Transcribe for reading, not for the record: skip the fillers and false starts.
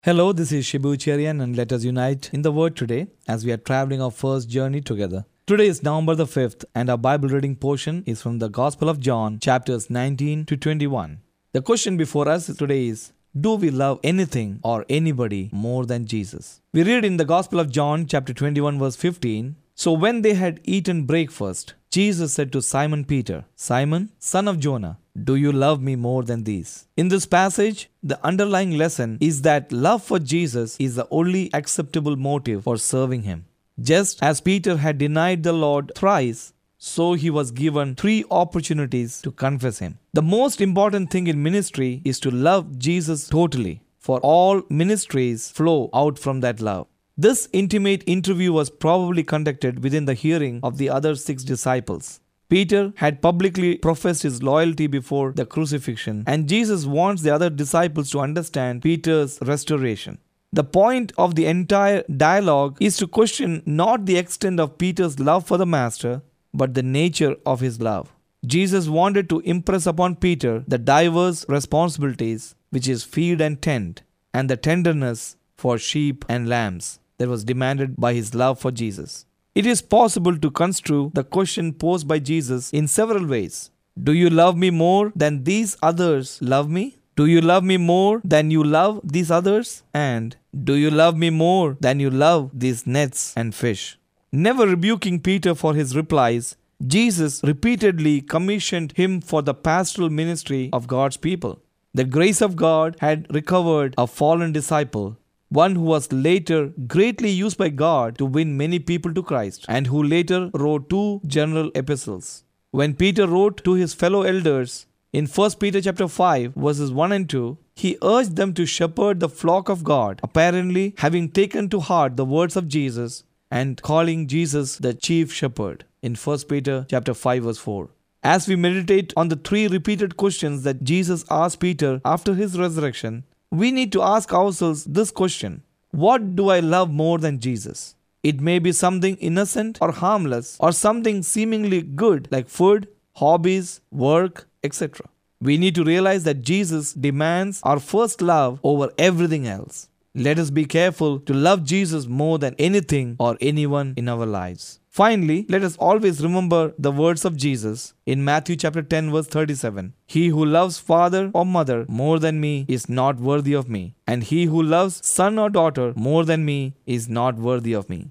Hello, this is Shibu Cherian, and let us unite in the Word today as we are traveling our first journey together. Today is November the 5th, and our Bible reading portion is from the Gospel of John, chapters 19 to 21. The question before us today is, do we love anything or anybody more than Jesus? We read in the Gospel of John, chapter 21, verse 15, "So when they had eaten breakfast, Jesus said to Simon Peter, 'Simon, son of Jonah, do you love me more than these?'" In this passage, the underlying lesson is that love for Jesus is the only acceptable motive for serving him. Just as Peter had denied the Lord thrice, so he was given 3 opportunities to confess him. The most important thing in ministry is to love Jesus totally, for all ministries flow out from that love. This intimate interview was probably conducted within the hearing of the other 6 disciples. Peter had publicly professed his loyalty before the crucifixion, and Jesus wants the other disciples to understand Peter's restoration. The point of the entire dialogue is to question not the extent of Peter's love for the Master, but the nature of his love. Jesus wanted to impress upon Peter the diverse responsibilities, which is feed and tend, and the tenderness for sheep and lambs that was demanded by his love for Jesus. It is possible to construe the question posed by Jesus in several ways. Do you love me more than these others love me? Do you love me more than you love these others? And do you love me more than you love these nets and fish? Never rebuking Peter for his replies, Jesus repeatedly commissioned him for the pastoral ministry of God's people. The grace of God had recovered a fallen disciple, one who was later greatly used by God to win many people to Christ, and who later wrote 2 general epistles. When Peter wrote to his fellow elders in 1 Peter chapter 5 verses 1 and 2, he urged them to shepherd the flock of God, apparently having taken to heart the words of Jesus and calling Jesus the chief shepherd in 1 Peter chapter 5 verse 4. As we meditate on the 3 repeated questions that Jesus asked Peter after his resurrection, we need to ask ourselves this question: what do I love more than Jesus? It may be something innocent or harmless, or something seemingly good like food, hobbies, work, etc. We need to realize that Jesus demands our first love over everything else. Let us be careful to love Jesus more than anything or anyone in our lives. Finally, let us always remember the words of Jesus in Matthew chapter 10 verse 37. "He who loves father or mother more than me is not worthy of me, and he who loves son or daughter more than me is not worthy of me."